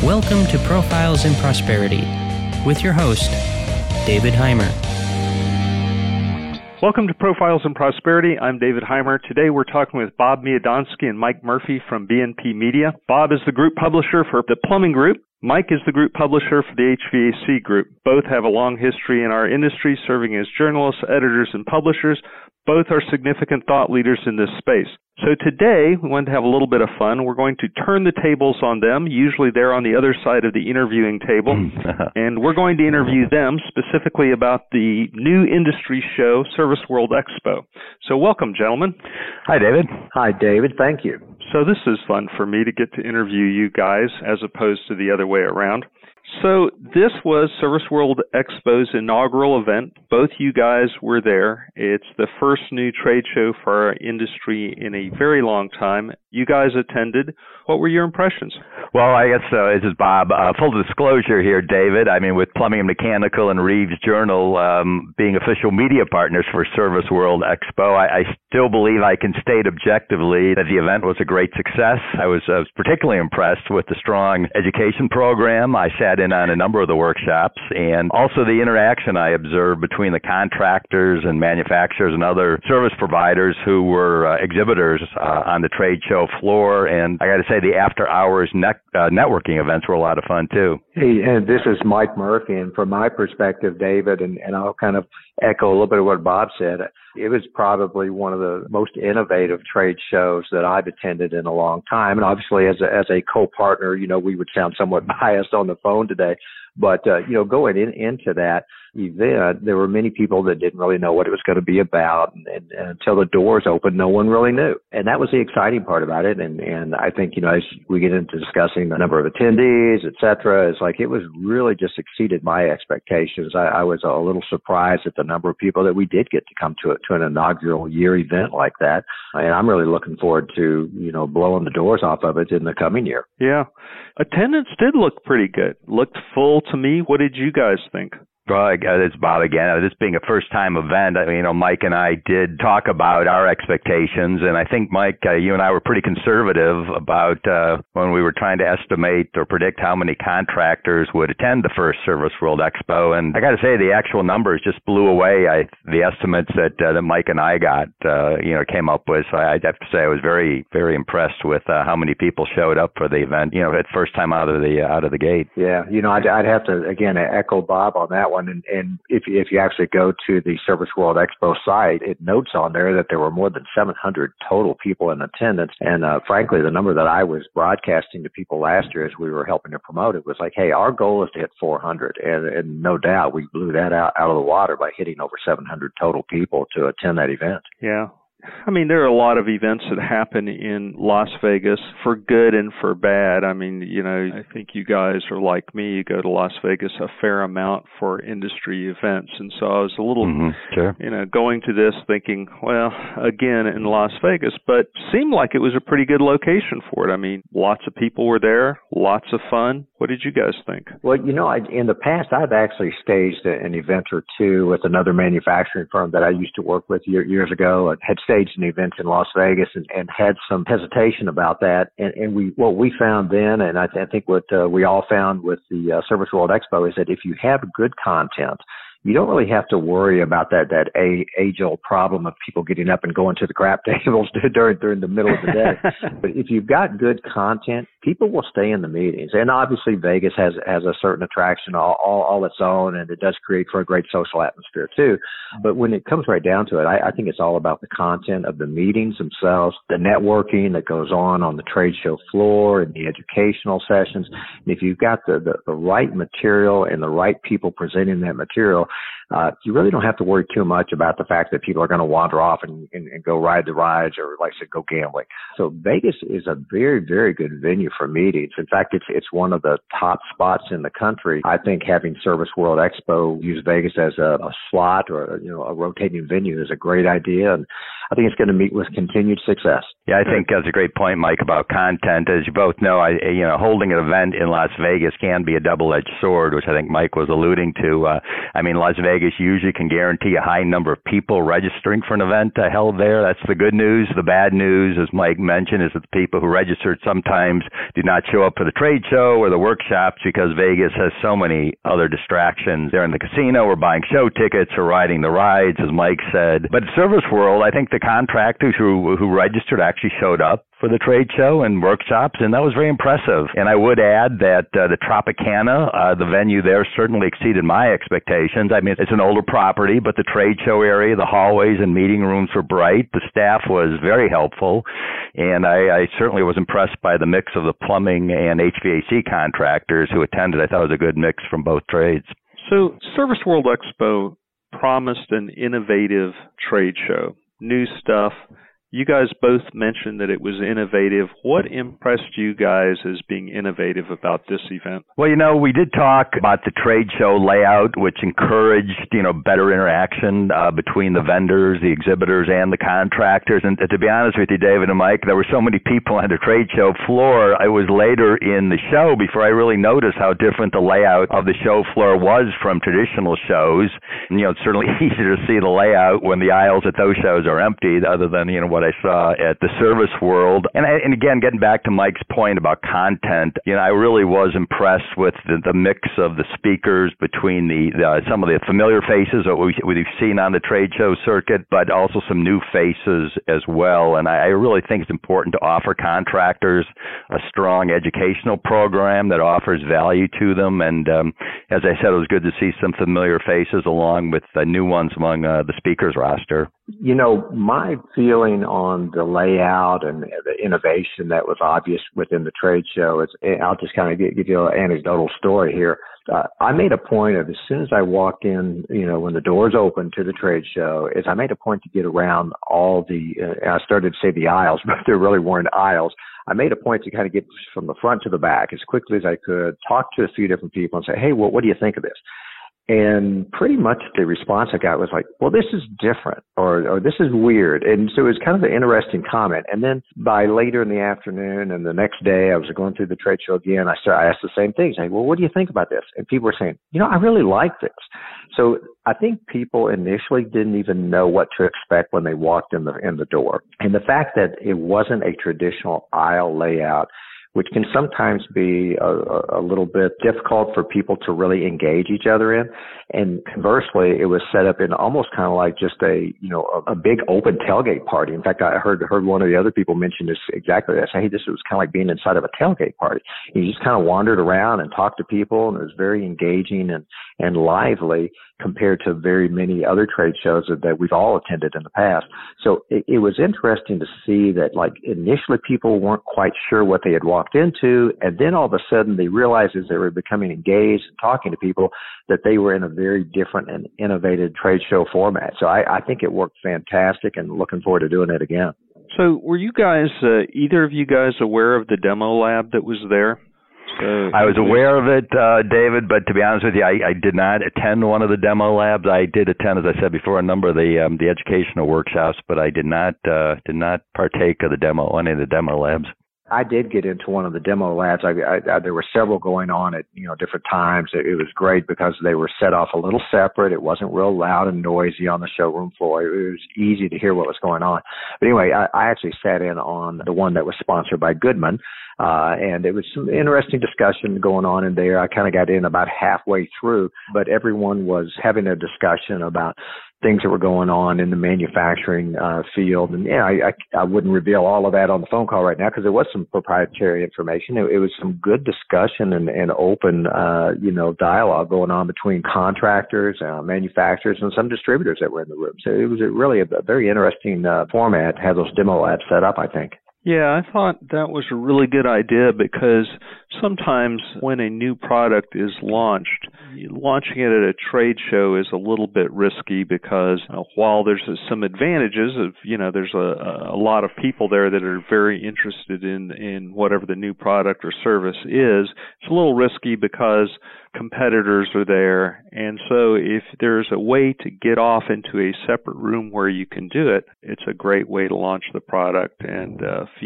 Welcome to Profiles in Prosperity with your host, David Heimer. Welcome to Profiles in Prosperity. I'm David Heimer. Today we're talking with Bob Miodonsky and Mike Murphy from BNP Media. Bob is the group publisher for the Plumbing Group. Mike is the group publisher for the HVAC Group. Both have a long history in our industry, serving as journalists, editors, and publishers. Both are significant thought leaders in this space. So today, we wanted to have a little bit of fun. We're going to turn the tables on them. Usually they're on the other side of the interviewing table. And we're going to interview them specifically about the new industry show, Service World Expo. So welcome, gentlemen. Hi, David. Hi, David. Thank you. So this is fun for me to get to interview you guys as opposed to the other way around. So this was Service World Expo's inaugural event. Both you guys were there. It's the first new trade show for our industry in a very long time. You guys attended. What were your impressions? Well, I guess this is Bob. Full disclosure here, David. I mean, with Plumbing and Mechanical and Reeves Journal being official media partners for Service World Expo, I still believe I can state objectively that the event was a great success. I was particularly impressed with the strong education program. I sat in on a number of the workshops, and also the interaction I observed between the contractors and manufacturers and other service providers who were exhibitors on the trade show floor. And I got to say, the after-hours networking events were a lot of fun, too. Hey, and this is Mike Murphy, and from my perspective, David, and I'll kind of echo a little bit of what Bob said, it was probably one of the most innovative trade shows that I've attended in a long time. And obviously, as a co-partner, we would sound somewhat biased on the phone today. But, going into that event, there were many people that didn't really know what it was going to be about. And until the doors opened, no one really knew. And that was the exciting part about it. And I think, as we get into discussing the number of attendees, et cetera, it's like it was really just exceeded my expectations. I was a little surprised at the number of people that we did get to come to an inaugural year event like that. And I'm really looking forward to, blowing the doors off of it in the coming year. Yeah. Attendance did look pretty good. Looked full to me. What did you guys think? Well, it's Bob again. This being a first-time event, Mike and I did talk about our expectations, and I think, Mike, you and I were pretty conservative about when we were trying to estimate or predict how many contractors would attend the first Service World Expo. And I got to say, the actual numbers just blew away the estimates that Mike and I got, came up with. So I have to say, I was very, very impressed with how many people showed up for the event. At first time out of the gate. Yeah, I'd have to again echo Bob on that one. And if you actually go to the Service World Expo site, it notes on there that there were more than 700 total people in attendance. And frankly, the number that I was broadcasting to people last year as we were helping to promote it was like, hey, our goal is to hit 400. And no doubt we blew that out of the water by hitting over 700 total people to attend that event. Yeah. There are a lot of events that happen in Las Vegas for good and for bad. I think you guys are like me. You go to Las Vegas a fair amount for industry events. And so I was a little, going to this thinking, well, again, in Las Vegas, but seemed like it was a pretty good location for it. Lots of people were there, lots of fun. What did you guys think? Well, in the past, I've actually staged an event or two with another manufacturing firm that I used to work with years ago. I had staged an event in Las Vegas and had some hesitation about that. And what we found then, and I think what we all found with the Service World Expo, is that if you have good content, you don't really have to worry about that age-old problem of people getting up and going to the crap tables during the middle of the day. But if you've got good content, people will stay in the meetings. And obviously Vegas has a certain attraction all its own, and it does create for a great social atmosphere too. But when it comes right down to it, I think it's all about the content of the meetings themselves, the networking that goes on the trade show floor and the educational sessions. And if you've got the right material and the right people presenting that material, you really don't have to worry too much about the fact that people are going to wander off and go ride the rides or, like I said, go gambling. So Vegas is a very, very good venue for meetings. In fact, it's one of the top spots in the country. I think having Service World Expo use Vegas as a slot or a rotating venue is a great idea. And I think it's going to meet with continued success. Yeah, I think that's a great point, Mike, about content. As you both know, holding an event in Las Vegas can be a double-edged sword, which I think Mike was alluding to. Las Vegas usually can guarantee a high number of people registering for an event held there. That's the good news. The bad news, as Mike mentioned, is that the people who registered sometimes do not show up for the trade show or the workshops because Vegas has so many other distractions. They're in the casino or buying show tickets or riding the rides, as Mike said. But Service World, I think the contractors who registered actually showed up for the trade show and workshops, and that was very impressive. And I would add that the Tropicana, the venue there, certainly exceeded my expectations. It's an older property, but the trade show area, the hallways and meeting rooms were bright. The staff was very helpful, and I certainly was impressed by the mix of the plumbing and HVAC contractors who attended. I thought it was a good mix from both trades. So Service World Expo promised an innovative trade show, new stuff. You guys both mentioned that it was innovative. What impressed you guys as being innovative about this event? Well, we did talk about the trade show layout, which encouraged, better interaction between the vendors, the exhibitors, and the contractors. And to be honest with you, David and Mike, there were so many people on the trade show floor. It was later in the show before I really noticed how different the layout of the show floor was from traditional shows. And, it's certainly easier to see the layout when the aisles at those shows are empty, other than, what I saw at the Service World. And again, getting back to Mike's point about content, I really was impressed with the mix of the speakers between some of the familiar faces that we've seen on the trade show circuit, but also some new faces as well. And I really think it's important to offer contractors a strong educational program that offers value to them. And as I said, it was good to see some familiar faces along with new ones among the speakers roster. My feeling on the layout and the innovation that was obvious within the trade show is, I'll just kind of give you an anecdotal story here. I made a point of, as soon as I walked in, when the doors opened to the trade show, is I made a point to get around all I started to say the aisles, but there really weren't aisles. I made a point to kind of get from the front to the back as quickly as I could, talk to a few different people and say, hey, what do you think of this? And pretty much the response I got was like, well, this is different or this is weird. And so it was kind of an interesting comment. And then by later in the afternoon and the next day, I was going through the trade show again. I asked the same thing, saying, well, what do you think about this? And people were saying, I really like this. So I think people initially didn't even know what to expect when they walked in the door. And the fact that it wasn't a traditional aisle layout, which can sometimes be a little bit difficult for people to really engage each other in. And conversely, it was set up in almost kind of like just a big open tailgate party. In fact, I heard one of the other people mention this exactly. I said, hey, this was kind of like being inside of a tailgate party. You just kind of wandered around and talked to people, and it was very engaging and lively compared to very many other trade shows that we've all attended in the past. So it was interesting to see that, like, initially people weren't quite sure what they had walked into, and then all of a sudden they realized as they were becoming engaged and talking to people that they were in a very different and innovative trade show format. So I think it worked fantastic, and looking forward to doing it again. So were you guys, either of you guys, aware of the demo lab that was there? I was aware of it, David, but to be honest with you, I did not attend one of the demo labs. I did attend, as I said before, a number of the educational workshops, but I did not partake of any of the demo labs. I did get into one of the demo labs. There were several going on at different times. It was great because they were set off a little separate. It wasn't real loud and noisy on the showroom floor. It was easy to hear what was going on. But anyway, I actually sat in on the one that was sponsored by Goodman, and it was some interesting discussion going on in there. I kind of got in about halfway through, but everyone was having a discussion about things that were going on in the manufacturing field. And I wouldn't reveal all of that on the phone call right now because there was some proprietary information. It was some good discussion and open, dialogue going on between contractors, manufacturers, and some distributors that were in the room. So it was really a very interesting format to have those demo labs set up, I think. Yeah, I thought that was a really good idea because sometimes when a new product is launched, launching it at a trade show is a little bit risky because while there's some advantages of, there's a lot of people there that are very interested in whatever the new product or service is, it's a little risky because competitors are there. And so if there's a way to get off into a separate room where you can do it, it's a great way to launch the product and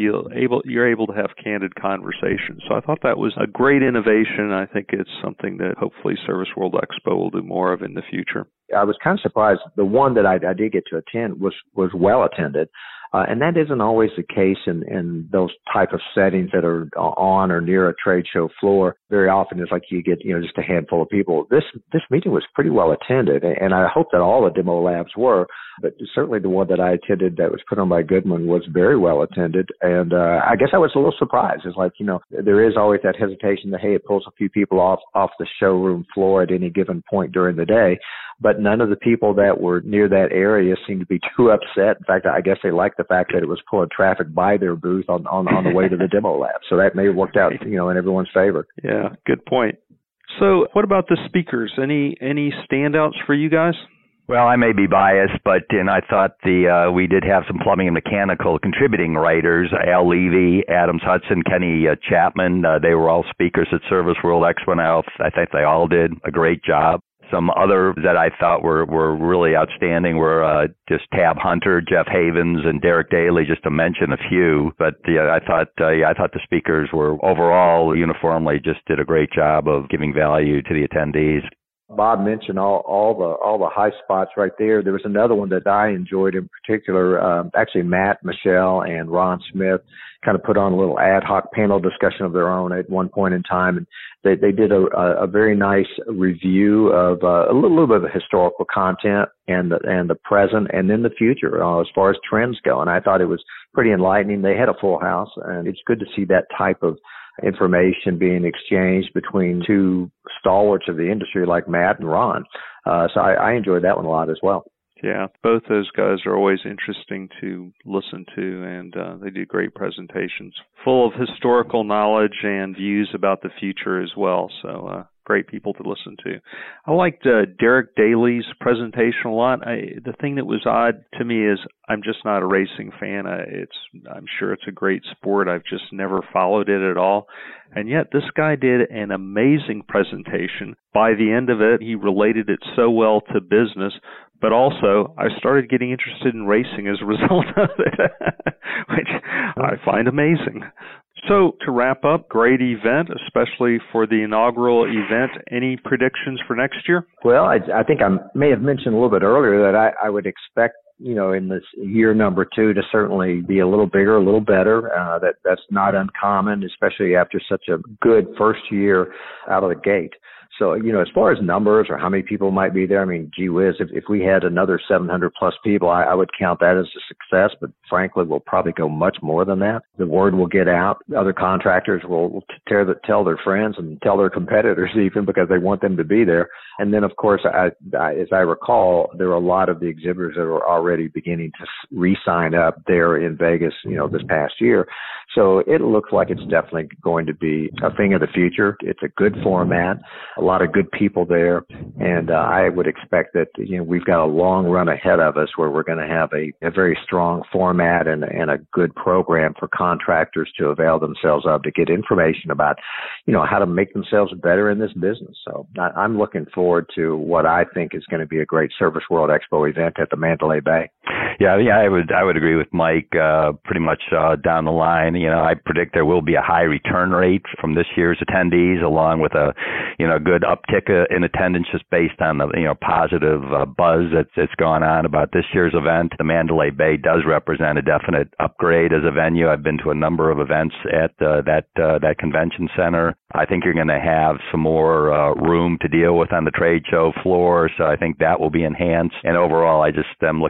you're able to have candid conversations. So I thought that was a great innovation. I think it's something that hopefully Service World Expo will do more of in the future. I was kind of surprised. The one that I did get to attend was well attended. And that isn't always the case in those type of settings that are on or near a trade show floor. Very often it's like you get, just a handful of people. This meeting was pretty well attended, and I hope that all the demo labs were, but certainly the one that I attended that was put on by Goodman was very well attended. And I guess I was a little surprised. It's like, there is always that hesitation that, hey, it pulls a few people off the showroom floor at any given point during the day. But none of the people that were near that area seemed to be too upset. In fact, I guess they liked the fact that it was pulling traffic by their booth on the way to the demo lab. So that may have worked out, in everyone's favor. Yeah, good point. So what about the speakers? Any standouts for you guys? Well, I may be biased, but I thought we did have some plumbing and mechanical contributing writers, Al Levy, Adams Hudson, Kenny Chapman. They were all speakers at Service World Expo. Now, I think they all did a great job. Some others that I thought were really outstanding were just Tab Hunter, Jeff Havens, and Derek Daly, just to mention a few. But I thought the speakers were overall uniformly just did a great job of giving value to the attendees. Bob mentioned all the high spots right there. There was another one that I enjoyed in particular. Actually, Matt, Michelle, and Ron Smith kind of put on a little ad hoc panel discussion of their own at one point in time, and they did a very nice review of a little bit of the historical content and the present and then the future as far as trends go. And I thought it was pretty enlightening. They had a full house, and it's good to see that type of information being exchanged between two stalwarts of the industry like Matt and Ron. So I enjoyed that one a lot as well. Yeah, both those guys are always interesting to listen to, and they do great presentations, full of historical knowledge and views about the future as well. So great people to listen to. I liked Derek Daly's presentation a lot. The thing that was odd to me is I'm just not a racing fan. I'm sure it's a great sport. I've just never followed it at all. And yet this guy did an amazing presentation. By the end of it, he related it so well to business, but also I started getting interested in racing as a result of it, which I find amazing. So to wrap up, great event, especially for the inaugural event. Any predictions for next year? Well, I think I may have mentioned a little bit earlier that I would expect, in this year number 2 to certainly be a little bigger, a little better. That's not uncommon, especially after such a good first year out of the gate. So, as far as numbers or how many people might be there, I mean, gee whiz, if we had another 700 plus people, I would count that as a success, but frankly, we'll probably go much more than that. The word will get out. Other contractors will tell their friends and tell their competitors even because they want them to be there. And then, of course, as I recall, there are a lot of the exhibitors that are already beginning to re-sign up there in Vegas, this past year. So it looks like it's definitely going to be a thing of the future. It's a good format. A lot of good people there, and I would expect that we've got a long run ahead of us where we're going to have a very strong format and a good program for contractors to avail themselves of to get information about how to make themselves better in this business. So I'm looking forward to what I think is going to be a great Service World Expo event at the Mandalay Bay. Yeah, I would agree with Mike pretty much down the line. I predict there will be a high return rate from this year's attendees, along with a good uptick in attendance just based on the positive buzz that's gone on about this year's event. The Mandalay Bay does represent a definite upgrade as a venue. I've been to a number of events at that convention center. I think you're going to have some more room to deal with on the trade show floor, so I think that will be enhanced. And overall, I just am looking forward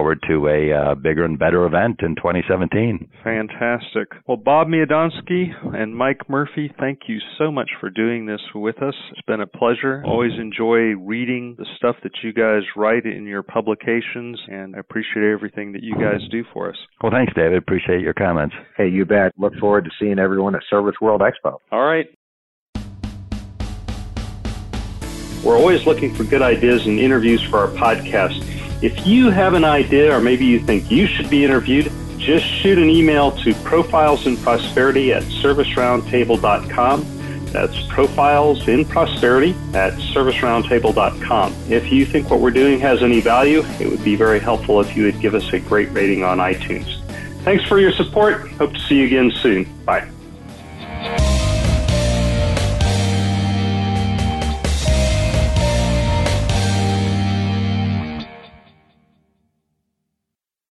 forward to a bigger and better event in 2017. Fantastic. Well, Bob Miodonsky and Mike Murphy, thank you so much for doing this with us. It's been a pleasure. Always enjoy reading the stuff that you guys write in your publications, and I appreciate everything that you guys do for us. Well, thanks, David. Appreciate your comments. Hey, you bet. Look forward to seeing everyone at Service World Expo. All right. We're always looking for good ideas and interviews for our podcast. If you have an idea or maybe you think you should be interviewed, just shoot an email to profilesinprosperity@serviceroundtable.com. That's profilesinprosperity@serviceroundtable.com. If you think what we're doing has any value, it would be very helpful if you would give us a great rating on iTunes. Thanks for your support. Hope to see you again soon. Bye.